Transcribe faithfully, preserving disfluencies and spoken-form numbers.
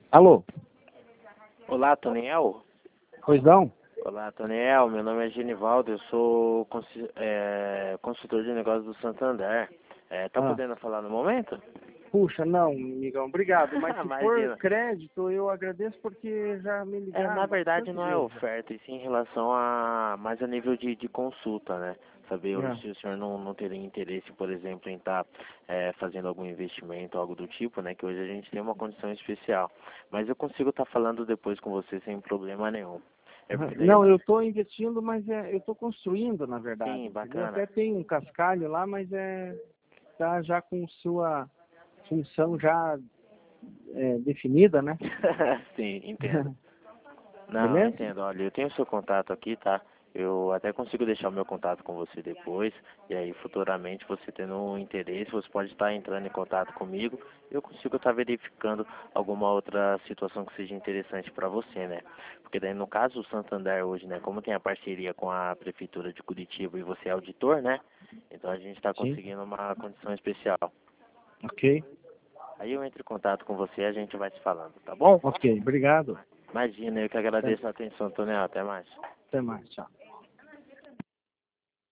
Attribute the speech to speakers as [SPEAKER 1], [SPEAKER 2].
[SPEAKER 1] Alô?
[SPEAKER 2] Olá, Toniel.
[SPEAKER 1] Pois não?
[SPEAKER 2] Olá, Toniel. Meu nome é Genivaldo. Eu sou consi- é, consultor de negócios do Santander. É, tá
[SPEAKER 1] Ah.
[SPEAKER 2] podendo falar no momento?
[SPEAKER 1] Puxa, não, amigão, obrigado. Mas se for
[SPEAKER 2] Imagina.
[SPEAKER 1] crédito, eu agradeço porque já me
[SPEAKER 2] É, na
[SPEAKER 1] ligaram
[SPEAKER 2] verdade
[SPEAKER 1] bastante
[SPEAKER 2] não é
[SPEAKER 1] vezes.
[SPEAKER 2] oferta, e sim em relação a mais a nível de, de consulta, né? Saber
[SPEAKER 1] Já.
[SPEAKER 2] se o senhor não, não teria interesse, por exemplo, em estar fazendo algum investimento, algo do tipo, né? Que hoje a gente tem uma condição especial. Mas eu consigo estar falando depois com você sem problema nenhum. É
[SPEAKER 1] Aham.
[SPEAKER 2] porque daí,
[SPEAKER 1] Não, eu estou investindo, mas é, eu estou construindo, na verdade.
[SPEAKER 2] sim,
[SPEAKER 1] Entendeu?
[SPEAKER 2] bacana.
[SPEAKER 1] Até tem um cascalho lá, mas é tá já com sua função já é, definida, né?
[SPEAKER 2] Sim, entendo. Não,
[SPEAKER 1] Beleza?
[SPEAKER 2] entendo. Olha, eu tenho o seu contato aqui, tá? Eu até consigo deixar o meu contato com você depois. E aí, futuramente, você tendo um interesse, você pode estar entrando em contato comigo. E eu consigo estar verificando alguma outra situação que seja interessante para você, né? Porque daí, no caso, o Santander hoje, né? Como tem a parceria com a Prefeitura de Curitiba e você é auditor, né? Então, a gente está
[SPEAKER 1] Sim.
[SPEAKER 2] conseguindo uma condição especial.
[SPEAKER 1] Ok.
[SPEAKER 2] Aí eu entro em contato com você e a gente vai se falando, tá bom?
[SPEAKER 1] Ok, obrigado.
[SPEAKER 2] Imagina, eu que
[SPEAKER 1] Até,
[SPEAKER 2] agradeço a atenção, Tonel. Até mais.
[SPEAKER 1] até mais, tchau.